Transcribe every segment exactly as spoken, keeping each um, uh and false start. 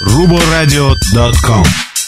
рубл радио точка ком.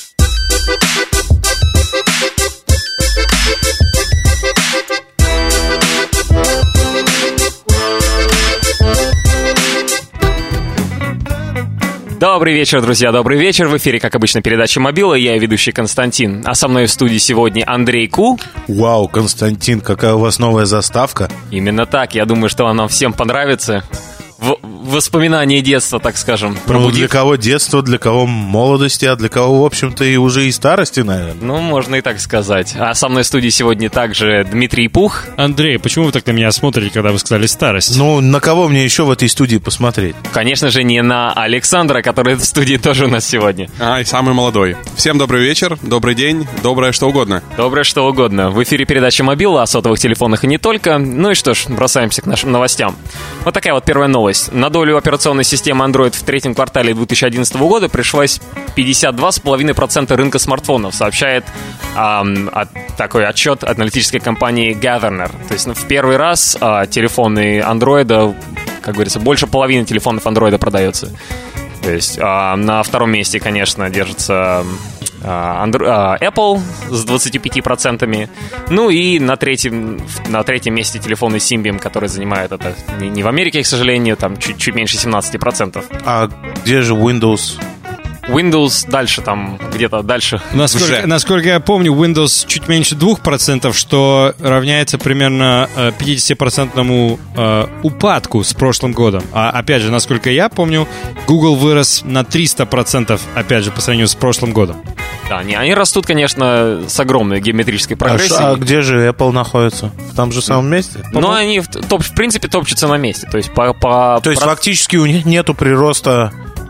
Добрый вечер, друзья, добрый вечер. В эфире, как обычно, передача «Мобила». Я ведущий Константин. А со мной в студии сегодня Андрей Ку. Вау, Константин, какая у вас новая заставка. Именно так. Я думаю, что она всем понравится. В воспоминания детства, так скажем, пробудит. Ну, для кого детство, для кого молодости, а для кого, в общем-то, и уже и старости, наверное. Ну, можно и так сказать. А со мной в студии сегодня также Дмитрий Пух. Андрей, почему вы так на меня смотрите, когда вы сказали старость? Ну, на кого мне еще в этой студии посмотреть? Конечно же, не на Александра, который в студии тоже у нас сегодня. А, и самый молодой. Всем добрый вечер, добрый день, доброе что угодно. Доброе что угодно. В эфире передача «Мобила» о сотовых телефонах и не только. Ну и что ж, бросаемся к нашим новостям. Вот такая вот первая новость. На долю операционной системы Android в третьем квартале две тысячи одиннадцатого года пришлось пятьдесят два целых пять десятых процента рынка смартфонов, сообщает эм, от, такой отчет аналитической компании Gartner. То есть ну, в первый раз э, телефоны Android, как говорится, больше половины телефонов Android продается. То есть э, на втором месте, конечно, держится э, Andro- э, Apple с двадцатью пятью процентами. Ну и на третьем, на третьем месте телефоны Symbian, которые занимают это не, не в Америке, к сожалению, там чуть, чуть меньше семнадцать процентов. А где же Windows? Windows дальше, там где-то дальше. Насколько, насколько я помню, Windows чуть меньше двух процентов, что равняется примерно пятидесятипроцентному э, упадку с прошлым годом. А опять же, насколько я помню, Google вырос на триста процентов, опять же, по сравнению с прошлым годом. Да, они, они растут, конечно, с огромной геометрической прогрессией. А, а где же Apple находится? В том же самом месте? Ну, они, в, топ, в принципе, топчутся на месте. То есть, по, по, То есть про... фактически у них нету прироста...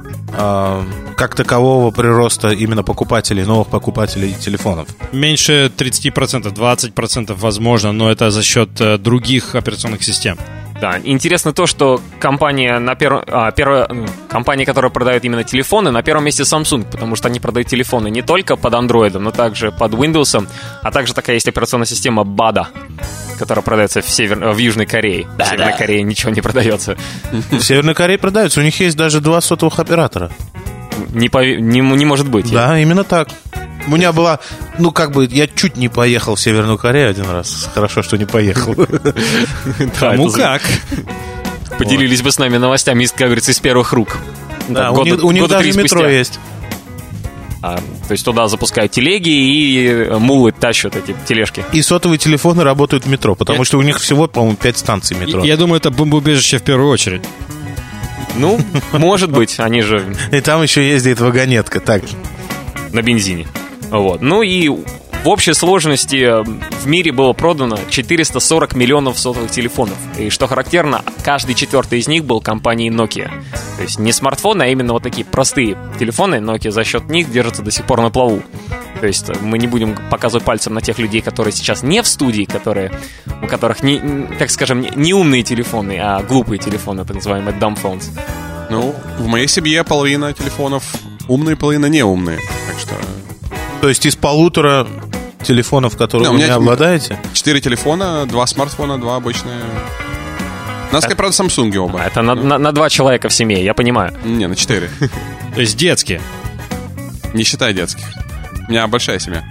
как такового прироста именно покупателей, новых покупателей телефонов? Меньше тридцать процентов, двадцать процентов возможно, но это за счет э, других операционных систем. Да, интересно то, что компания, на перв... а, перв... компания, которая продает именно телефоны, на первом месте Samsung, потому что они продают телефоны не только под Android, но также под Windows, а также такая есть операционная система бада, которая продается в, Север... в Южной Корее. В Северной Корее ничего не продается. В Северной Корее продается, у них есть даже два сотовых оператора. Не, пов... не, не может быть. Да, именно так. У меня была, ну как бы, я чуть не поехал в Северную Корею один раз. Хорошо, что не поехал. Кому как. Поделились бы с нами новостями, как говорится, из первых рук. Да, у них даже метро есть. А, то есть туда запускают телеги и мулы тащат эти тележки. И сотовые телефоны работают в метро, потому что у них всего, по-моему, пять станций метро. Я думаю, это бомбоубежище в первую очередь. Ну, может быть, они же... И там еще ездит вагонетка, так. На бензине. Вот. Ну и в общей сложности в мире было продано четыреста сорок миллионов сотовых телефонов. И что характерно, каждый четвертый из них был компанией Nokia. То есть не смартфоны, а именно вот такие простые телефоны. Nokia за счет них держится до сих пор на плаву. То есть мы не будем показывать пальцем на тех людей, которые сейчас не в студии, которые, у которых, не, так скажем, не умные телефоны, а глупые телефоны, так называемые dumb phones. Ну, в моей семье половина телефонов умные, половина неумные. Так что... То есть из полутора телефонов, которые да, вы не обладаете? Четыре телефона, два смартфона, два обычные. У нас, это... правда, Samsung оба. А, это на, на, на два человека в семье, я понимаю. Не, на четыре. То есть детские? Не считай детских. У меня большая семья.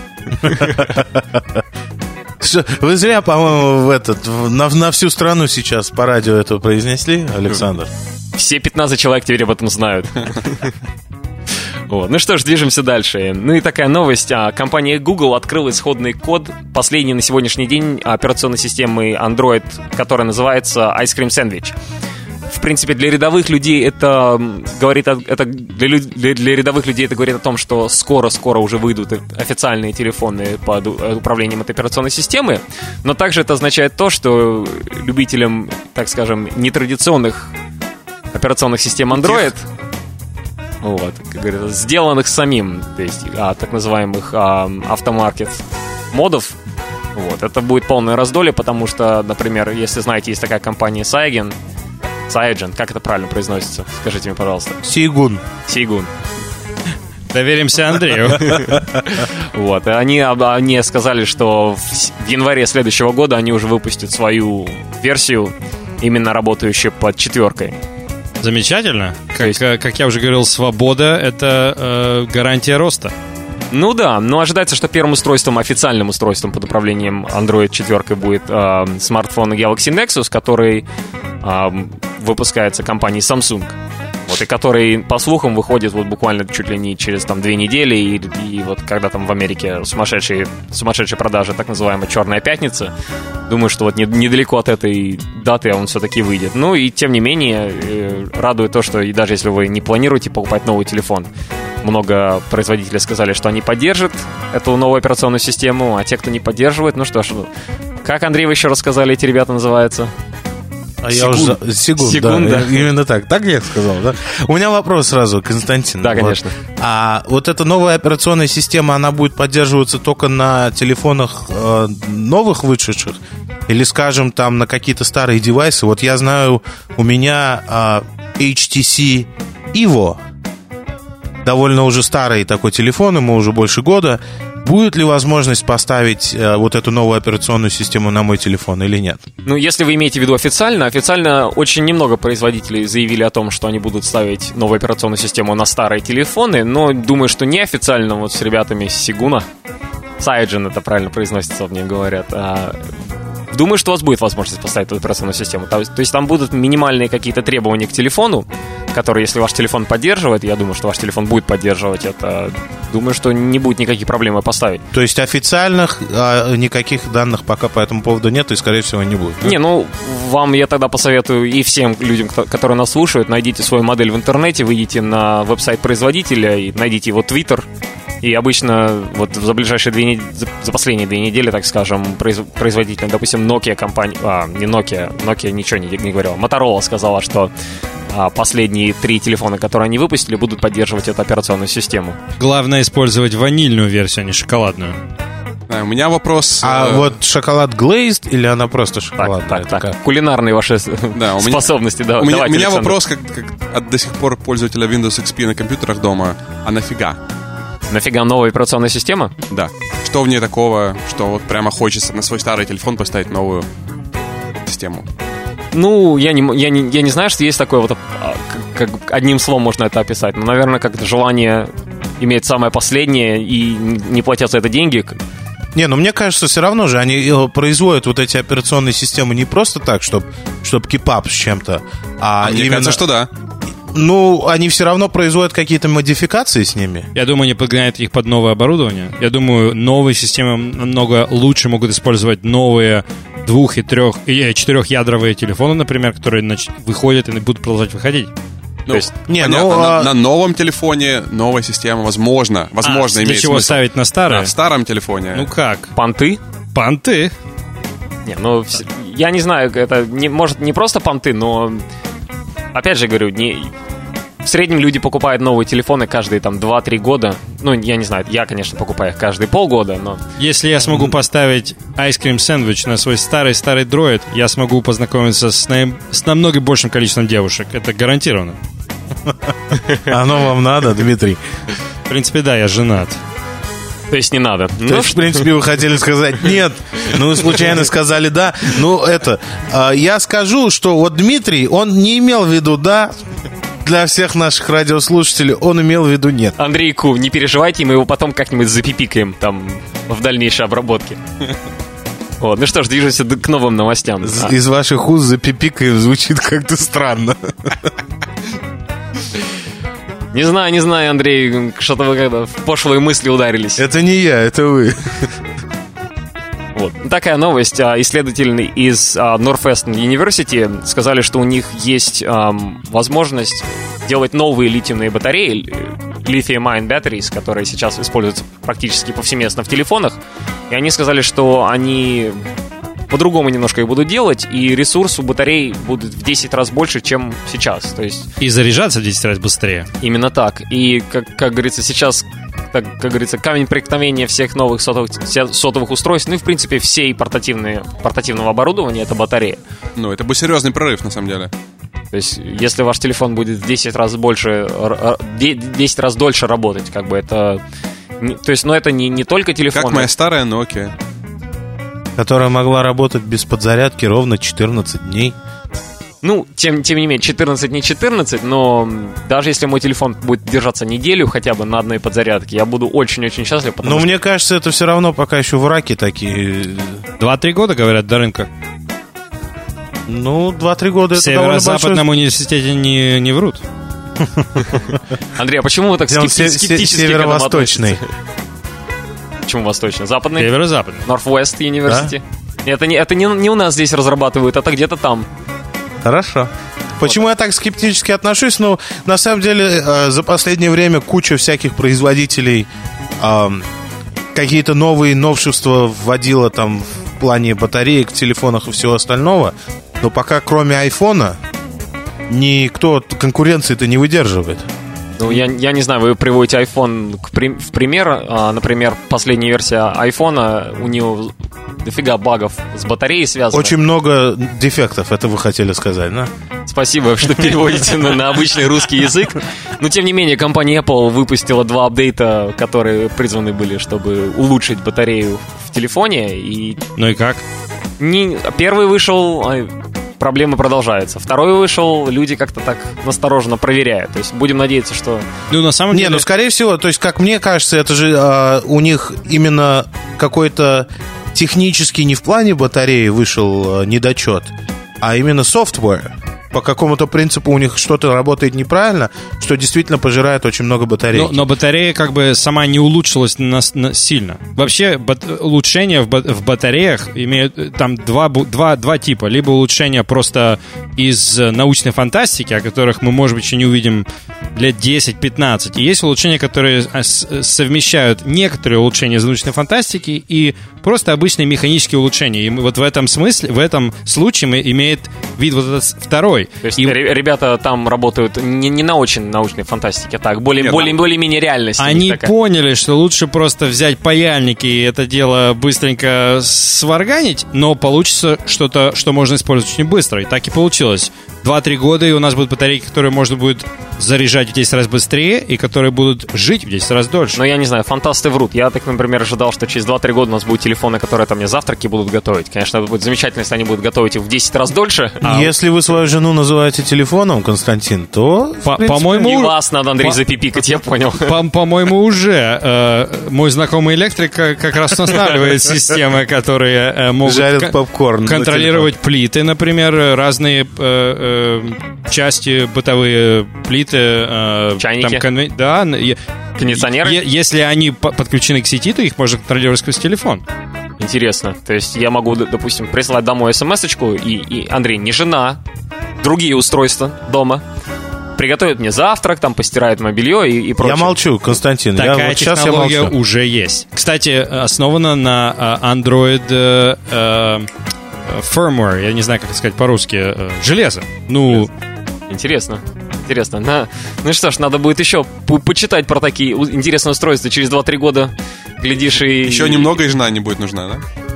Вы зря, по-моему, в этот, на, на всю страну сейчас по радио это произнесли, Александр. Все пятнадцать человек теперь об этом знают. Вот. Ну что ж, движемся дальше. Ну и такая новость. Компания Google открыла исходный код последней на сегодняшний день операционной системы Android, которая называется Ice Cream Sandwich. В принципе, для рядовых людей это говорит, это для, для, для рядовых людей это говорит о том, что скоро-скоро уже выйдут официальные телефоны под управлением этой операционной системы. Но также это означает то, что любителям, так скажем, нетрадиционных операционных систем Android, вот, как говорится, сделанных самим, то есть а, так называемых а, автомаркет модов, вот, это будет полное раздолье, потому что, например, если знаете, есть такая компания Cygen, Cygen, как это правильно произносится? Скажите мне, пожалуйста. Сейгун. Сейгун. Доверимся Андрею. Вот, и они, они сказали, что в январе следующего года они уже выпустят свою версию, именно работающую под четверкой. Замечательно. Как, есть... как я уже говорил, свобода — это э, гарантия роста. Ну да, но ожидается, что первым устройством, официальным устройством под управлением Android четыре будет э, смартфон Galaxy Nexus, который э, выпускается компанией Samsung. Вот, и который, по слухам, выходит вот буквально чуть ли не через там две недели, и, и вот когда там в Америке сумасшедшие, сумасшедшие продажи, так называемая «Черная пятница», думаю, что вот не, недалеко от этой даты он все-таки выйдет. Ну и тем не менее, э, радует то, что и даже если вы не планируете покупать новый телефон, много производителей сказали, что они поддержат эту новую операционную систему, а те, кто не поддерживает, ну что ж, как, Андрей, вы еще рассказали, эти ребята называются? А я уже... Сигун, Сигун, да. да. Именно так. Так я сказал, да? У меня вопрос сразу, Константин. Да, конечно. Вот. А вот эта новая операционная система, она будет поддерживаться только на телефонах э, новых вышедших? Или, скажем, там на какие-то старые девайсы? Вот я знаю, у меня э, эйч ти си Evo, довольно уже старый такой телефон, ему уже больше года. Будет ли возможность поставить э, вот эту новую операционную систему на мой телефон или нет? Ну, если вы имеете в виду официально, официально очень немного производителей заявили о том, что они будут ставить новую операционную систему на старые телефоны, но думаю, что неофициально вот с ребятами с Сигуна, Cygen это правильно произносится, мне говорят, а, думаю, что у вас будет возможность поставить эту операционную систему. То, то есть там будут минимальные какие-то требования к телефону, которые, если ваш телефон поддерживает, я думаю, что ваш телефон будет поддерживать это, думаю, что не будет никаких проблем поставить. То есть официальных а, никаких данных пока по этому поводу нет и, скорее всего, не будет? Да? Не, ну, вам я тогда посоветую и всем людям, кто, которые нас слушают, найдите свою модель в интернете, выйдите на веб-сайт производителя и найдите его Twitter. И обычно вот за ближайшие две недели, за последние две недели, так скажем, производитель, допустим, Nokia компания, а, не Nokia, Nokia ничего не, не говорила, Motorola сказала, что а, последние три телефона, которые они выпустили, будут поддерживать эту операционную систему. Главное использовать ванильную версию, а не шоколадную. Да, у меня вопрос... А э... вот шоколад glazed или она просто шоколадная? Так, так, так. Кулинарные ваши да, у способности. Меня, да, у меня, давайте, у меня Александр. вопрос, как, как от до сих пор пользователя Windows икс пи на компьютерах дома. А нафига? Нафига новая операционная система? Да. Что в ней такого, что вот прямо хочется на свой старый телефон поставить новую систему? Ну, я не, я не, я не знаю, что есть такое вот, как, как одним словом можно это описать. Но, наверное, как-то желание иметь самое последнее и не платят за это деньги. Не, ну мне кажется, все равно же они производят вот эти операционные системы не просто так, чтобы чтоб кипап с чем-то, а, а мне именно... кажется, что да. Ну, они все равно производят какие-то модификации с ними. Я думаю, они подгоняют их под новое оборудование. Я думаю, новые системы намного лучше могут использовать новые двух- и трех- и четырехядровые телефоны, например, которые нач- выходят и будут продолжать выходить. Ну, То есть, не, понятно, ну, на, а... на новом телефоне новая система, возможно, возможно, а, имеет для чего смысл. ставить на старое? Да, в старом телефоне. Ну как? Понты? Понты. Не, ну, я не знаю, это не, может не просто понты, но, опять же говорю, не... В среднем люди покупают новые телефоны каждые там два-три года. Ну, я не знаю, я, конечно, покупаю их каждые полгода, но... Если я смогу поставить Ice Cream Sandwich на свой старый-старый дроид, я смогу познакомиться с, на... с намного большим количеством девушек. Это гарантированно. Оно вам надо, Дмитрий? В принципе, да, я женат. То есть не надо. То Ну, есть, в принципе, вы хотели сказать нет, но вы случайно сказали да. Ну, это... э, я скажу, что вот Дмитрий, он не имел в виду да. Для всех наших радиослушателей он имел в виду нет. Андрейку, не переживайте, мы его потом как-нибудь запипикаем там в дальнейшей обработке. Вот, ну что ж, движемся к новым новостям. З- А. Из ваших уст запипикаем звучит как-то странно. Не знаю, не знаю, Андрей, что-то вы когда в пошлые мысли ударились. Это не я, это вы. Вот. Такая новость. А, Исследователи из а, Northwestern University сказали, что у них есть ам, возможность делать новые литиевые батареи, lithium-ion batteries, которые сейчас используются практически повсеместно в телефонах. И они сказали, что они по-другому немножко их будут делать, и ресурс у батарей будет в десять раз больше, чем сейчас. То есть И заряжаться в десять раз быстрее. именно так. И, как, как говорится, сейчас, так, как говорится, камень преткновения всех новых сотовых, сотовых устройств, ну и, в принципе, всей портативной, портативного оборудования — это батарея. Ну, это будет серьезный прорыв, на самом деле. То есть, если ваш телефон будет в десять раз больше, десять раз дольше работать, как бы это... То есть, ну, это не, не только телефон. Как моя старая Nokia. Которая могла работать без подзарядки ровно четырнадцать дней. Ну, тем, тем не менее, четырнадцать не четырнадцать, но даже если мой телефон будет держаться неделю хотя бы на одной подзарядке, я буду очень-очень счастлив. Но что... мне кажется, это все равно пока еще в раке такие. Два-три года, говорят, до рынка. Ну, два-три года в это довольно большой... В Северо-Западном университете не, не врут. Андрей, а почему вы так скеп... се- скептически се- северо-восточный. к этому относитесь? Почему восточный? Западный? Северо-западный. Northwest University. Да? Это, не, это не, не у нас здесь разрабатывают, это где-то там. Хорошо. Почему вот. Я так скептически отношусь? Ну, на самом деле, э, за последнее время куча всяких производителей э, какие-то новые новшества вводила там в плане батареек в телефонах и всего остального. Но пока кроме айфона никто конкуренции-то не выдерживает. Ну, я, я не знаю, вы приводите iPhone к, в пример. А, например, последняя версия айфона, у него дофига багов с батареей связано. Очень много дефектов, это вы хотели сказать, да? Спасибо, что переводите на, на обычный русский язык. Но, тем не менее, компания Apple выпустила два апдейта, которые призваны были, чтобы улучшить батарею в телефоне. И... Ну и как? Не... Первый вышел... Проблемы продолжаются. Второй вышел, люди как-то так настороженно проверяют. То есть будем надеяться, что... Ну, на самом деле... Не, ну, скорее всего, то есть, как мне кажется, это же а, у них именно какой-то технический, не в плане батареи вышел а, недочет, а именно software. По какому-то принципу у них что-то работает неправильно, что действительно пожирает очень много батарей. Но, но батарея как бы сама не улучшилась на, на, сильно. Вообще бат, улучшения в, в батареях имеют там два, два, два типа. Либо улучшения просто из научной фантастики, о которых мы, может быть, еще не увидим лет десять-пятнадцать. И есть улучшения, которые совмещают некоторые улучшения из научной фантастики и просто обычные механические улучшения. И вот в этом смысле, в этом случае имеет вид вот этот второй. То есть и... ребята там работают не, не на очень научной фантастике, а так, более, Нет, более, более-менее реальность. Они поняли, что лучше просто взять паяльники и это дело быстренько сварганить, но получится что-то, что можно использовать очень быстро. И так и получилось. Два-три года, и у нас будут батарейки, которые можно будет заряжать в десять раз быстрее, и которые будут жить в десять раз дольше. Но я не знаю, фантасты врут. Я так, например, ожидал, что через два-три года у нас будут телефоны, которые там мне завтраки будут готовить. Конечно, это будет замечательно, если они будут готовить их в десять раз дольше. А если вы свою жену называете телефоном, Константин, то... По- по-моему... И вас надо, Андрей, по- запипикать, я понял. По- по-моему, уже э, мой знакомый электрик как раз устанавливает системы, которые э, могут жарят попкорн, контролировать плиты, например, разные э, э, части бытовые плиты. Э, Чайники. Там, конве... Да. Кондиционеры. Е- если они подключены к сети, то их можно контролировать сквозь телефон. Интересно. То есть я могу, допустим, прислать домой смс-очку, и, и Андрей, не жена, другие устройства дома приготовят мне завтрак, там постирают мое белье и, и прочее. Я молчу, Константин. Такая я, вот сейчас технология я молчу. уже есть. Кстати, основана на Android э, э, firmware, я не знаю, как сказать по-русски, э, железо. Ну, интересно. Интересно. На... Ну что ж, надо будет еще по- почитать про такие интересные устройства. Через два-три года, глядишь, и... Еще немного, и жена не будет нужна, да?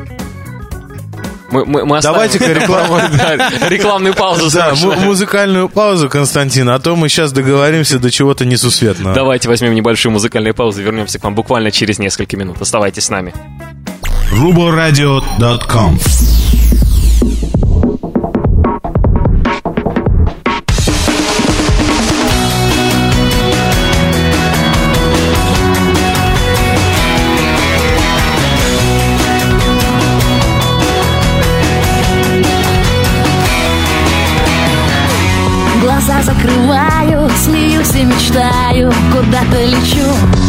Мы, мы, мы Давайте-ка рекламу. рекламную паузу. Да, музыкальную паузу, Константин, а то мы сейчас договоримся до чего-то несусветного. Давайте возьмем небольшую музыкальную паузу, вернемся к вам буквально через несколько минут. Оставайтесь с нами. рубл-радио точка ком. Глаза закрываю, смеюсь и мечтаю, куда-то лечу.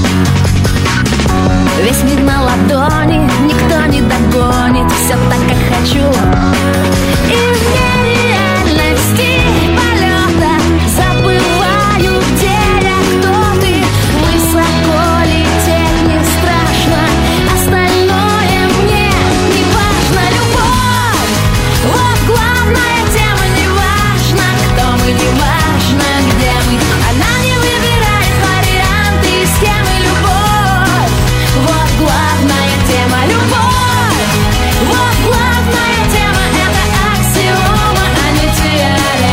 Весь мир на ладони, никто не догонит, все так, как хочу. И в нереальности полета забываю, где я, кто ты. Высоко лететь не страшно, остальное мне не важно. Любовь, вот главная тема, не важно, кто мы, не важно, где мы. Она не выбирает варианты, с кем и любовь. Вот главная тема — любовь. Вот главная тема — это аксиома, а не теорема.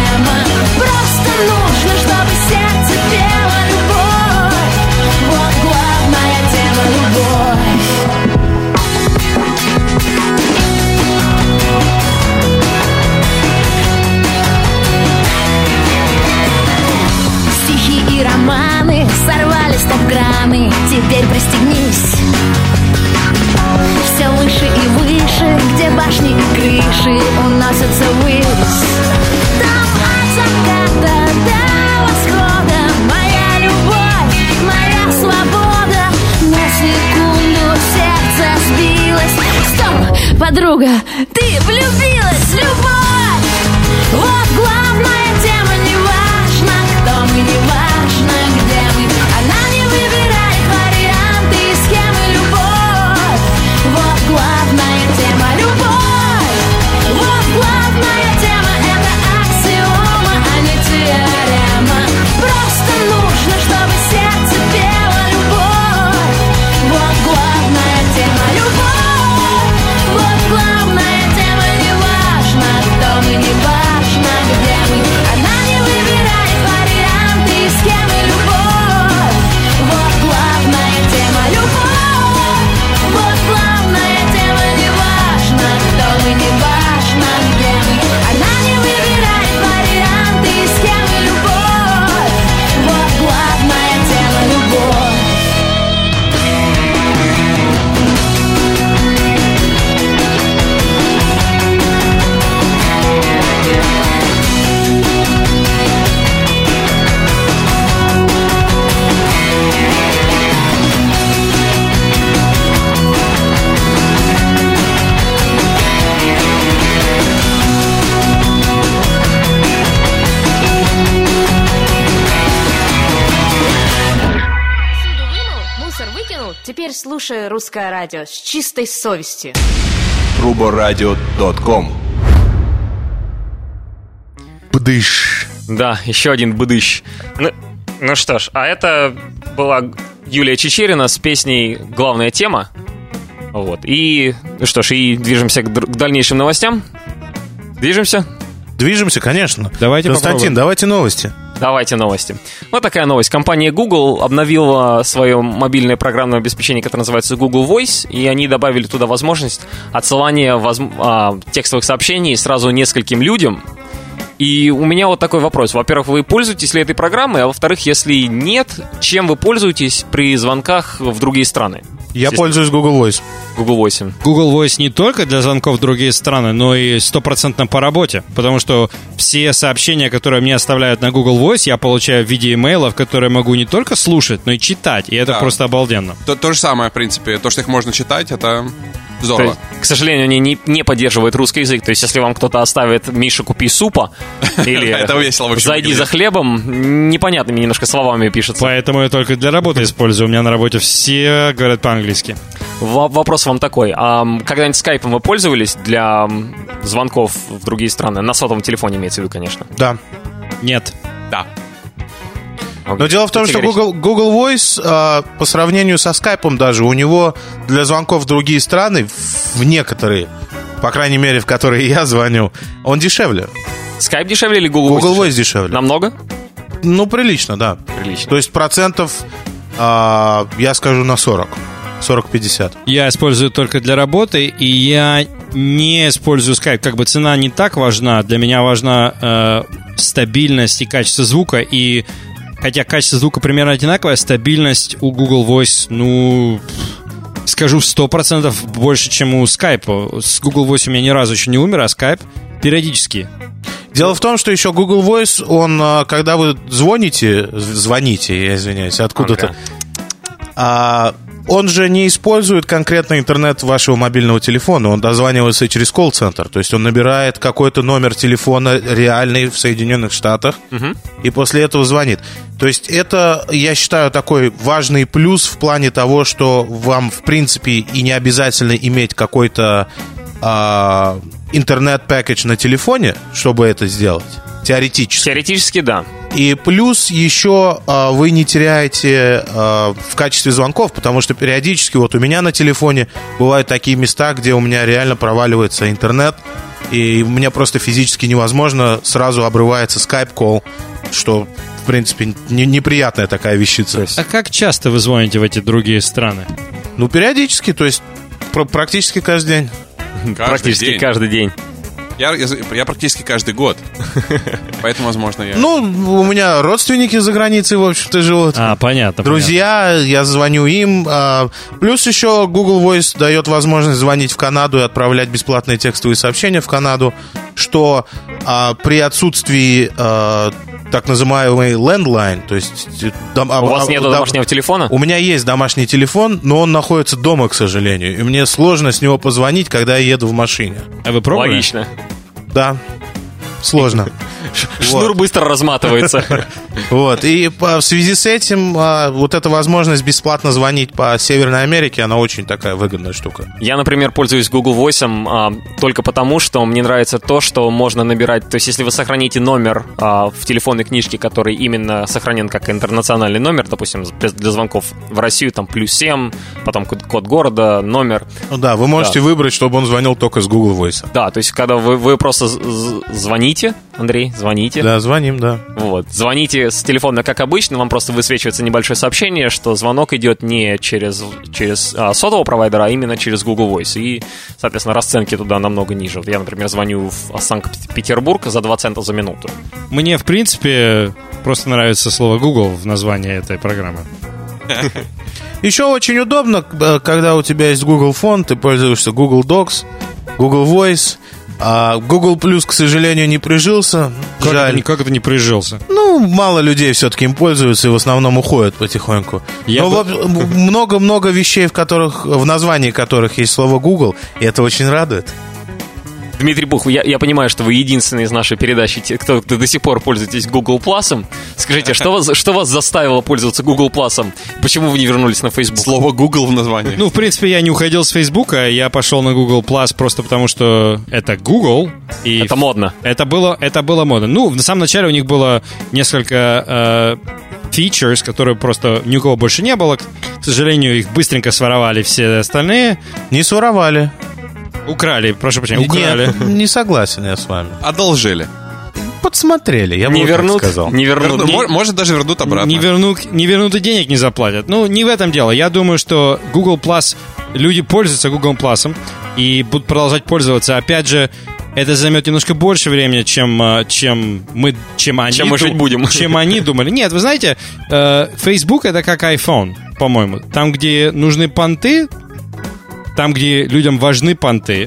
романы сорвали стоп-краны. Теперь пристегнись. Все выше и выше, где башни и крыши уносятся ввысь. Там от заката до восхода моя любовь, моя свобода. На секунду сердце сбилось. Стоп, подруга, ты влюбилась, любовь. Вот главная тема, не важно, кто мы, не важно, где мы. Она не выбирает варианты, схемы, любовь. Вот главная тема, любовь. Вот главная тема, это аксиома, а не теорема. Просто нужно, чтобы сердце пело любовь. Вот главная тема, любовь. Вот главная тема, не важно, кто мы, не важно, где мы. Она не выбирает варианты, схемы, любовь. Вот главная тема, любовь. Вот главная тема, не важно, кто мы, не важно, где мы. Она не выбирает варианты, схемы, любовь. Вот главная тема, любовь. Посуду вынул, мусор выкинул. Теперь слушай русское радио с чистой совестью. руборадио точка ком. Бдыш. Да, еще один быдыщ. Ну, ну что ж, а это была Юлия Чичерина с песней «Главная тема». Вот. И, ну что ж, и движемся к, др- к дальнейшим новостям. Движемся? Движемся, конечно. Давайте Константин, попробуем. давайте новости. Давайте новости. Вот такая новость. Компания Google обновила свое мобильное программное обеспечение, которое называется Google Voice, и они добавили туда возможность отсылания возм- а, текстовых сообщений сразу нескольким людям. И у меня вот такой вопрос. Во-первых, вы пользуетесь ли этой программой? А во-вторых, если нет, чем вы пользуетесь при звонках в другие страны? Я Естественно. пользуюсь Google Voice. Google Voice. Google Voice не только для звонков в другие страны, но и стопроцентно по работе. Потому что все сообщения, которые мне оставляют на Google Voice, я получаю в виде имейлов, которые могу не только слушать, но и читать. И это Да. просто обалденно. То, то же самое, в принципе. То, что их можно читать, это То здорово. есть, к сожалению, они не, не поддерживают русский язык. То есть, если вам кто-то оставит «Миша, купи супа» или Это весело, в общем, «Зайди за выглядит. хлебом», непонятными немножко словами пишется. Поэтому я только для работы использую. У меня на работе все говорят по-английски. Во- Вопрос вам такой. А когда-нибудь скайпом вы пользовались для м, звонков в другие страны? На сотовом телефоне имеется в виду, конечно. Да. Нет. Да. Но дело в том, что Google, Google Voice а, по сравнению со Skype даже, у него для звонков в другие страны, в- в некоторые, по крайней мере, в которые я звоню, он дешевле. Скайп дешевле или Google, Google Voice дешевле. Намного? Ну, прилично, да. Прилично. То есть процентов, а, я скажу, на сорок. сорок-пятьдесят. Я использую только для работы, и я не использую Skype. Как бы цена не так важна. Для меня важна э, стабильность и качество звука. И хотя качество звука примерно одинаковое, стабильность у Google Voice, ну, скажу, сто процентов больше, чем у Skype. С Google Voice у меня ни разу еще не умер, а Skype периодически. Дело в том, что еще Google Voice, он, а, когда вы звоните, звоните, я извиняюсь, откуда-то, Ага. а, он же не использует конкретно интернет вашего мобильного телефона, он дозванивается через колл-центр, то есть он набирает какой-то номер телефона реальный в Соединенных Штатах и после этого звонит. То есть это, я считаю, такой важный плюс в плане того, что вам, в принципе, и не обязательно иметь какой-то а, интернет-пакетж на телефоне, чтобы это сделать, теоретически. Теоретически, да. И плюс еще а, вы не теряете а, в качестве звонков, потому что периодически вот у меня на телефоне бывают такие места, где у меня реально проваливается интернет, и мне просто физически невозможно, сразу обрывается скайп-колл, что, в принципе, не- неприятная такая вещица. А как часто вы звоните в эти другие страны? Ну, периодически, то есть пр- практически каждый день. Каждый Практически день. каждый день. Я, я, я практически каждый год. Поэтому, возможно, я... Ну, у меня родственники за границей, в общем-то, живут. А, понятно. Друзья, понятно. Я звоню им. Плюс еще Google Voice дает возможность звонить в Канаду и отправлять бесплатные текстовые сообщения в Канаду, что при отсутствии так называемый landline, то есть... Дом, у вас нет дом, домашнего телефона? У меня есть домашний телефон, но он находится дома, к сожалению. И мне сложно с него позвонить, когда я еду в машине. А вы пробовали? Логично. Да, сложно. Шнур вот. Быстро разматывается. Вот, и в связи с этим вот эта возможность бесплатно звонить по Северной Америке, она очень такая выгодная штука. Я, например, пользуюсь Google Voice а, только потому, что мне нравится то, что можно набирать. То есть, если вы сохраните номер а, в телефонной книжке, который именно сохранен как интернациональный номер, допустим, для звонков в Россию, там плюс семь, потом код, код города, номер. Ну да, вы можете да. выбрать, чтобы он звонил только с Google Voice. Да, то есть, когда вы, вы просто звоните, Андрей, звоните. Да, звоним, да. Вот, звоните с телефона, как обычно, вам просто высвечивается небольшое сообщение, что звонок идет не через, через а, сотового провайдера, а именно через Google Voice. И, соответственно, расценки туда намного ниже. Вот я, например, звоню в Санкт-Петербург за два цента за минуту. Мне, в принципе, просто нравится слово Google в названии этой программы. Еще очень удобно, когда у тебя есть Google Phone, ты пользуешься Google Docs, Google Voice. А Google Plus, к сожалению, не прижился. Как Жаль. Это, как это не прижился? Ну, мало людей все-таки им пользуются и в основном уходят потихоньку. Я Но бы... много-много вещей, в которых, в названии которых есть слово Google, и это очень радует. Дмитрий Бух, я, я понимаю, что вы единственный из нашей передачи, кто, кто до сих пор пользуетесь Google Plus. Скажите, что вас, что вас заставило пользоваться Google Plus? Почему вы не вернулись на Facebook? Слово Google в названии. Ну, в принципе, я не уходил с Facebook, я пошел на Google Plus просто потому, что это Google. И это модно. Это было, это было модно. Ну, на самом начале у них было несколько... Э, features, которые просто ни у кого больше не было. К сожалению, их быстренько своровали все остальные. Не своровали. Украли, прошу прощения, украли. Нет, не согласен я с вами. Одолжили. Подсмотрели, я бы не вот вернут, так сказал. Не вернут. Не... Может, даже вернут обратно. Не вернут, не вернут и денег не заплатят. Ну, не в этом дело. Я думаю, что Google Plus, люди пользуются Google Plus и будут продолжать пользоваться. Опять же, это займет немножко больше времени, чем, чем мы, чем они, чем мы жить будем. Чем они думали. Нет, вы знаете, Facebook это как iPhone, по-моему. Там, где нужны понты, там, где людям важны понты,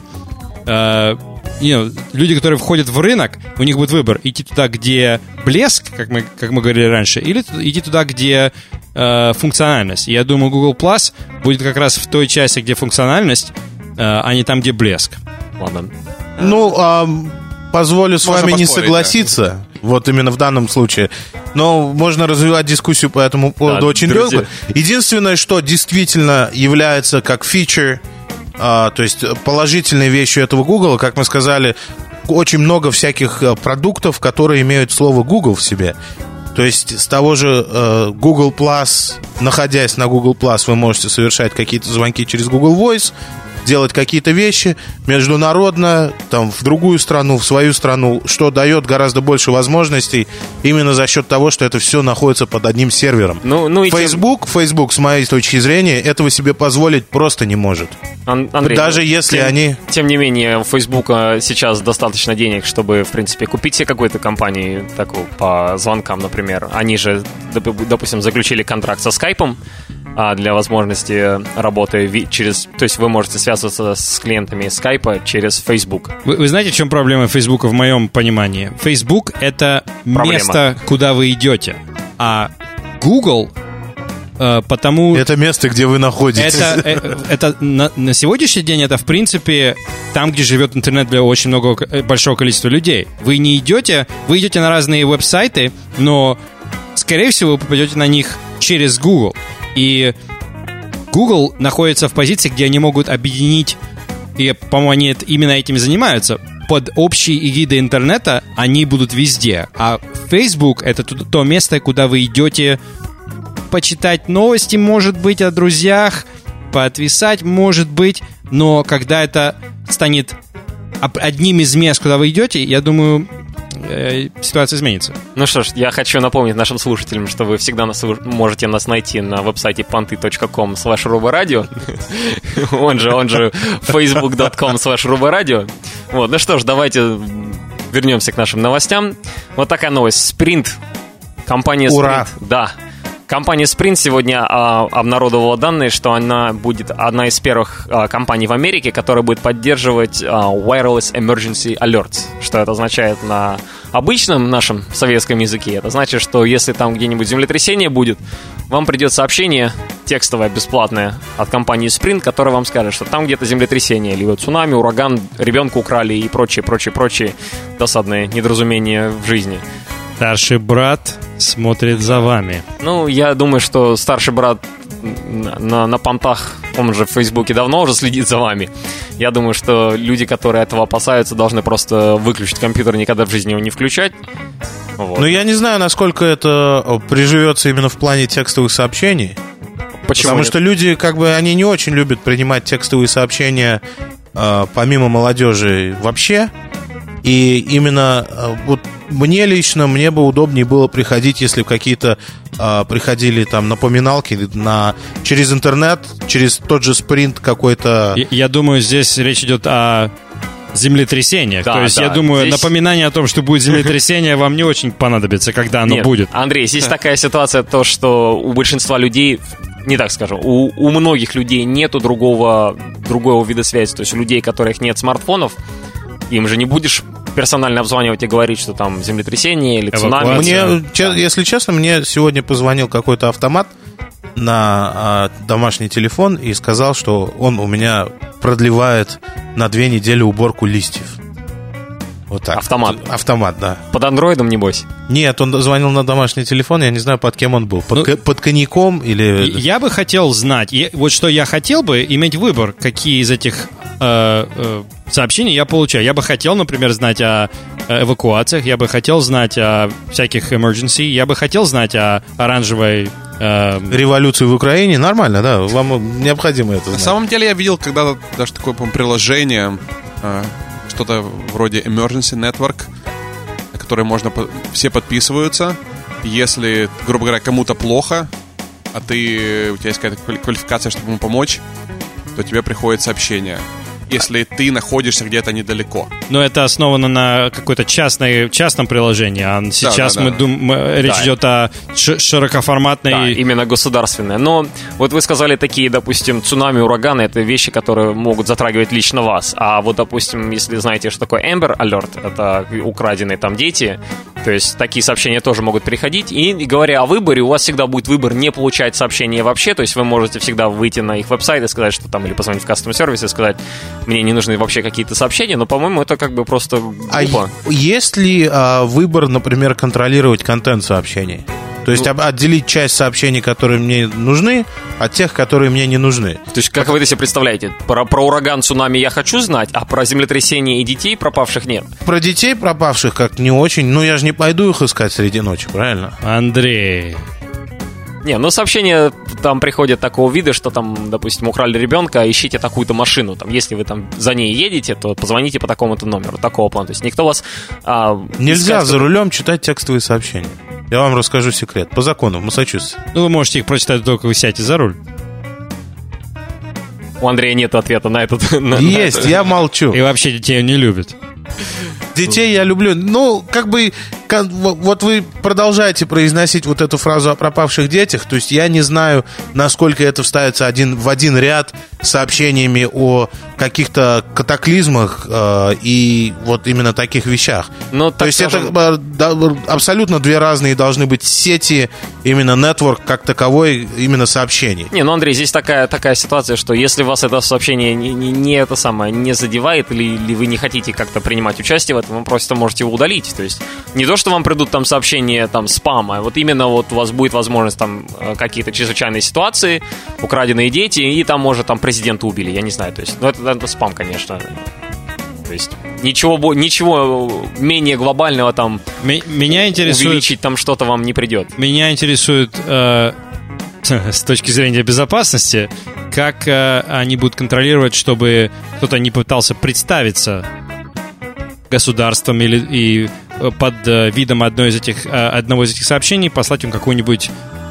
э, you know, люди, которые входят в рынок, у них будет выбор: идти туда, где блеск, как мы, как мы говорили раньше, или идти туда, где э, функциональность. И я думаю, Google Plus будет как раз в той части, где функциональность, э, а не там, где блеск. Ладно. Ну, а, позволю с можно вами не поспорить, согласиться, да. Вот именно в данном случае. Но можно развивать дискуссию по этому поводу да, очень долго. Единственное, что действительно является как фичер, а, то есть положительной вещью этого Google, как мы сказали, очень много всяких продуктов, которые имеют слово Google в себе. То есть с того же э, Google Plus, находясь на Google Plus, вы можете совершать какие-то звонки через Google Voice, делать какие-то вещи международно, там, в другую страну, в свою страну, что дает гораздо больше возможностей именно за счет того, что это все находится под одним сервером. Ну, ну, Facebook, тем... Facebook, с моей точки зрения, этого себе позволить просто не может. Ан- Андрей, даже ну, если тем, они... Тем не менее, у Facebook сейчас достаточно денег, чтобы, в принципе, купить себе какую-то компанию такую по звонкам, например. Они же, допустим, заключили контракт со Skype для возможности работы через... То есть вы можете связываться с клиентами Skype через Facebook. Вы, вы знаете, в чем проблема Facebook в моем понимании? Facebook — это проблема. Место, куда вы идете. А Google... Потому... Это место, где вы находитесь. Это, это на, на сегодняшний день это, в принципе, там, где живет интернет для очень много, большого количества людей. Вы не идете, вы идете на разные веб-сайты, но, скорее всего, вы попадете на них через Google. И Google находится в позиции, где они могут объединить, и, по-моему, они именно этим занимаются. Под общей эгидой интернета они будут везде. А Facebook — это то место, куда вы идете почитать новости, может быть, о друзьях, поотвисать, может быть, но когда это станет одним из мест, куда вы идете, я думаю, э, ситуация изменится. Ну что ж, я хочу напомнить нашим слушателям, что вы всегда нас, можете нас найти на веб-сайте понты точка ком слэш рубарадио, он же, он же фейсбук точка ком слэш рубарадио. Вот, ну что ж, давайте вернемся к нашим новостям. Вот такая новость. Sprint. Компания Sprint. Ура! Да. Компания Sprint сегодня а, обнародовала данные, что она будет одна из первых а, компаний в Америке, которая будет поддерживать а, Wireless Emergency Alerts. Что это означает на обычном нашем советском языке? Это значит, что если там где-нибудь землетрясение будет, вам придет сообщение текстовое, бесплатное от компании Sprint, которое вам скажет, что там где-то землетрясение, либо цунами, ураган, ребенка украли и прочие, прочие, прочие досадные недоразумения в жизни. Старший брат смотрит за вами. Ну, я думаю, что старший брат на, на, на понтах, он же в Фейсбуке давно уже следит за вами. Я думаю, что люди, которые этого опасаются, должны просто выключить компьютер, никогда в жизни его не включать. Вот. Ну, я не знаю, насколько это приживется именно в плане текстовых сообщений. Почему Потому нет? что люди, как бы, они не очень любят принимать текстовые сообщения, э, помимо молодежи, вообще. И именно э, вот мне лично, мне бы удобнее было приходить, если бы какие-то э, приходили там напоминалки на, через интернет, через тот же Sprint какой-то. Я, я думаю, здесь речь идет о землетрясениях. Да, То есть, да, я думаю, здесь- напоминание о том, что будет землетрясение, вам не очень понадобится, когда оно Нет, будет. Андрей, здесь такая ситуация, то, что у большинства людей, не так скажу, у, у многих людей нету другого, другого вида связи. То есть у людей, у которых нет смартфонов, им же не будешь персонально обзванивать и говорить, что там землетрясение или цунами. Эвакуация. Мне, че- если честно, мне сегодня позвонил какой-то автомат на а, домашний телефон и сказал, что он у меня продлевает на две недели уборку листьев. Вот так. Автомат? Автомат, да. Под андроидом, небось? Нет, он звонил на домашний телефон, я не знаю, под кем он был. Под, Ну, ко- под коньяком или... И- Я бы хотел знать, я- вот что я хотел бы, иметь выбор, какие из этих э, э, сообщений я получаю. Я бы хотел, например, знать о э, эвакуациях, я бы хотел знать о всяких emergency, я бы хотел знать о оранжевой... э, Революцию в Украине, нормально, да, вам необходимо это На знать. самом деле я видел когда-то даже такое, по-моему, приложение, э, что-то вроде Emergency Network, на которое можно, по- все подписываются. Если, грубо говоря, кому-то плохо, а ты, у тебя есть какая-то квали- квалификация, чтобы ему помочь, то тебе приходит сообщение. Если ты находишься где-то недалеко. Но это основано на какой-то частной, частном приложении. А сейчас да, да. мы думаем, речь Да. идет о ш- широкоформатной... Да, именно государственное. Но вот вы сказали такие, допустим, цунами, ураганы, это вещи, которые могут затрагивать лично вас. А вот, допустим, если знаете, что такое Amber Alert, это украденные там дети, то есть такие сообщения тоже могут приходить. И говоря о выборе, у вас всегда будет выбор не получать сообщения вообще, то есть вы можете всегда выйти на их веб-сайт и сказать, что там, или позвонить в customer service и сказать, мне не нужны вообще какие-то сообщения, но, по-моему, это как бы просто А глупо. е- есть ли а, выбор, например, контролировать контент сообщений? То есть об- отделить часть сообщений, которые мне нужны, от тех, которые мне не нужны. То есть, как вы это себе представляете? Про, про ураган, цунами я хочу знать, а про землетрясение и детей пропавших нет. Про детей пропавших как не очень. Ну, я же не пойду их искать среди ночи, правильно? Андрей... Не, ну сообщения там приходят такого вида, что там, допустим, украли ребенка, ищите такую-то машину. Там, если вы там за ней едете, то позвоните по такому-то номеру, такого плана. То есть никто вас... а, Нельзя искать- за рулем читать текстовые сообщения. Я вам расскажу секрет. По закону в Массачусетсе. Ну, вы можете их прочитать только вы сядете за руль. У Андрея нет ответа на этот... на- на Есть, это. я молчу. И вообще детей он не любит. Детей я люблю. Ну, как бы, как- во- вот вы продолжаете произносить вот эту фразу о пропавших детях, то есть я не знаю, насколько это вставится один, в один ряд с сообщениями о каких-то катаклизмах э, и вот именно таких вещах. Ну, То так есть скажем, это э, да, абсолютно две разные должны быть сети, именно network как таковой, именно сообщений. Не, ну, Андрей, здесь такая, такая ситуация, что если вас это сообщение не, не, не это самое, не задевает, или, или вы не хотите как-то принимать участие в этом, вы просто можете его удалить. То есть не то, что вам придут там сообщения там спама, а вот именно вот у вас будет возможность там э, какие-то чрезвычайные ситуации, украденные дети, и там, может, там президента убили, я не знаю. То есть, ну, это, это спам, конечно. То есть ничего, бо- ничего менее глобального там М- Меня интересует... увеличить там что-то вам не придет. Меня интересует э, с точки зрения безопасности, как э, они будут контролировать, чтобы кто-то не пытался представиться государством или и под э, видом одной из этих, э, одного из этих сообщений послать им какую-нибудь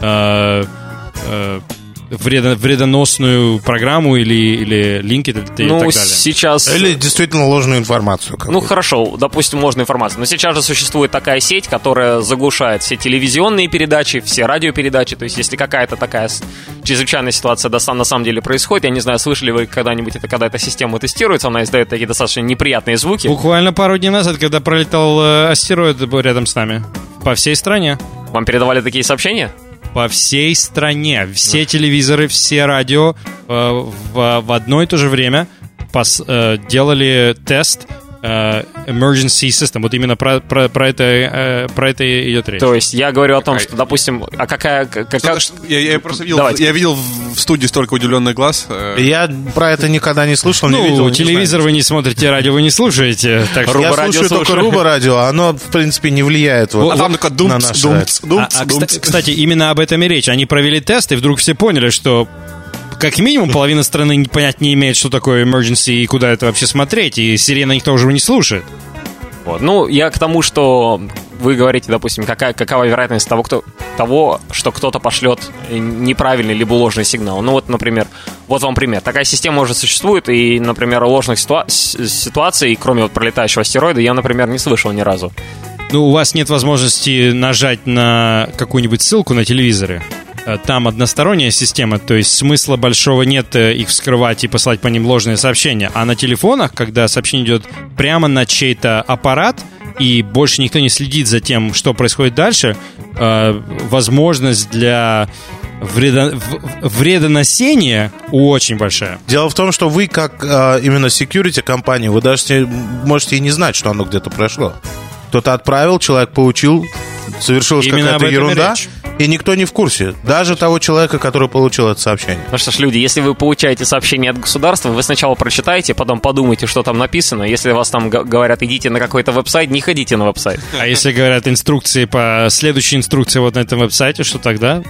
э, э, вредо, вредоносную программу или, или линки и ну, так далее. Сейчас... Или действительно ложную информацию какую-то. Ну, хорошо, допустим, ложную информацию. Но сейчас же существует такая сеть, которая заглушает все телевизионные передачи, все радиопередачи. То есть, если какая-то такая чрезвычайная ситуация на самом деле происходит, я не знаю, слышали вы когда-нибудь это, когда эта система тестируется, она издает такие достаточно неприятные звуки. Буквально пару дней назад, когда пролетал астероид рядом с нами. По всей стране. Вам передавали такие сообщения? По всей стране. Все телевизоры, все радио э, в, в одно и то же время пос, э, делали тест э, emergency system. Вот именно про, про, про, это, э, про это идет речь. То есть я говорю о том, что, допустим, а какая... какая... Я, я просто видел, Давайте. я видел в студии столько удивленных глаз. э, Я про это никогда не слышал, не Ну, видел. не телевизор знаю. вы не смотрите, радио вы не слушаете. Так что... Я Руба-радио слушаю только слушаю. Руба-радио, а оно, в принципе, не влияет вот А там только на думц, наш думц, сайт. думц, А, а, думц. кста- кстати, именно об этом и речь. Они провели тест, и вдруг все поняли, что как минимум половина страны не- понять не имеет, что такое emergency и куда это вообще смотреть, и сирена никто уже не слушает. Вот. Ну, я к тому, что вы говорите, допустим, какая, какова вероятность того, кто, того, что кто-то пошлет неправильный либо ложный сигнал. Ну вот, например, вот вам пример. Такая система уже существует, и, например, ложных ситуа- с- ситуаций, кроме вот пролетающего астероида, я, например, не слышал ни разу. Ну, у вас нет возможности нажать на какую-нибудь ссылку на телевизоре. Э, Там односторонняя система, то есть смысла большого нет э, их вскрывать и посылать по ним ложные сообщения. А на телефонах, когда сообщение идет прямо на чей-то аппарат, и больше никто не следит за тем, что происходит дальше, э, возможность для вредо- в- вредоносения очень большая. Дело в том, что вы, как э, именно security компания, вы даже не- можете и не знать, что оно где-то прошло. Кто-то отправил, человек получил, совершилась Именно об какая-то этом и ерунда, речь. и никто не в курсе. Даже того человека, который получил это сообщение. Ну что ж, люди, если вы получаете сообщение от государства, вы сначала прочитаете, потом подумайте, что там написано. Если вас там г- говорят, идите на какой-то веб-сайт, не ходите на веб-сайт. А если говорят инструкции по следующей инструкции вот на этом веб-сайте, что тогда?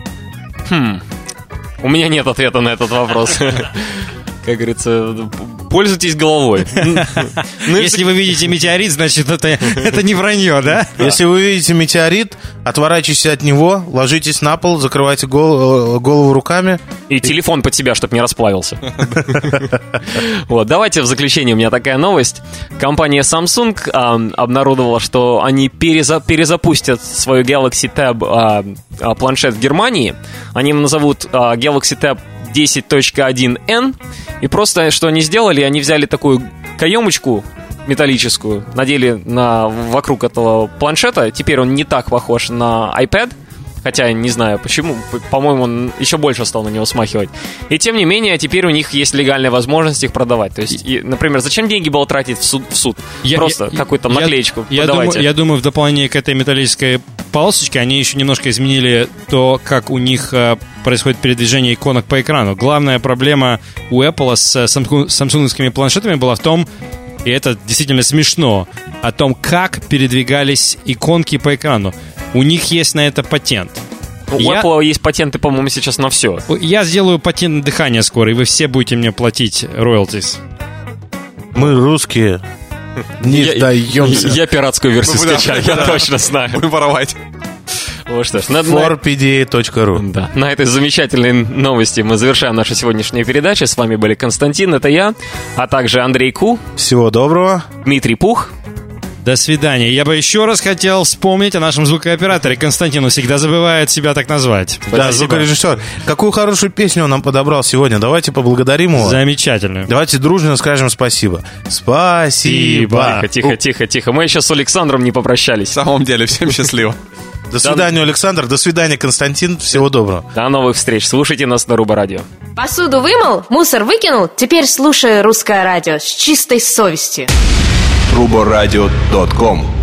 У меня нет ответа на этот вопрос. Как говорится, пользуйтесь головой. Ну, и Если вы видите метеорит, значит, это, это не вранье, да? Если вы видите метеорит, отворачивайтесь от него, ложитесь на пол, закрывайте гол- э, голову руками. И телефон под себя, чтобы не расплавился. Вот, давайте в заключение, у меня такая новость. Компания Samsung а, обнародовала, что они переза- перезапустят свою Galaxy Tab а, а, планшет в Германии. Они его назовут а, Galaxy Tab десять точка один эн. И просто, что они сделали, они взяли такую каемочку металлическую, надели на, вокруг этого планшета. Теперь он не так похож на iPad. Хотя не знаю почему, по-моему, он еще больше стал на него смахивать. И тем не менее, теперь у них есть легальная возможность их продавать. То есть, и, например, зачем деньги было тратить в суд? В суд? Я- Просто я- какую-то я- наклеечку я, подавайте. думаю, я думаю, в дополнение к этой металлической полосочке они еще немножко изменили то, как у них э, происходит передвижение иконок по экрану. Главная проблема у Apple с э, самсу- самсунгскими планшетами была в том, и это действительно смешно, о том, как передвигались иконки по экрану. У них есть на это патент. У Я- Apple есть патенты, по-моему, сейчас на все. Я сделаю патент на дыхание скоро, и вы все будете мне платить роялтис. Мы русские не Я, сдаемся. я пиратскую версию Ну, да, скачаю, я да. точно знаю. Будем воровать. Вот что ж, на- на- фор пи ди эй точка ру. Да. На этой замечательной новости мы завершаем нашу сегодняшнюю передачу. С вами были Константин, это я, а также Андрей Ку, Всего доброго. Дмитрий Пух. До свидания. Я бы еще раз хотел вспомнить о нашем звукооператоре. Константин всегда забывает себя так назвать. Да, Спасибо. звукорежиссер. Какую хорошую песню он нам подобрал сегодня. Давайте поблагодарим его. Замечательно. Давайте дружно скажем спасибо. Спасибо. Тихо, тихо, тихо, тихо. Мы еще с Александром не попрощались. В самом деле, всем счастливо. До свидания, Александр. До свидания, Константин. Всего доброго. До новых встреч. Слушайте нас на Руба Радио. Посуду вымыл, мусор выкинул, теперь слушай русское радио с чистой совестью. руборадио точка ком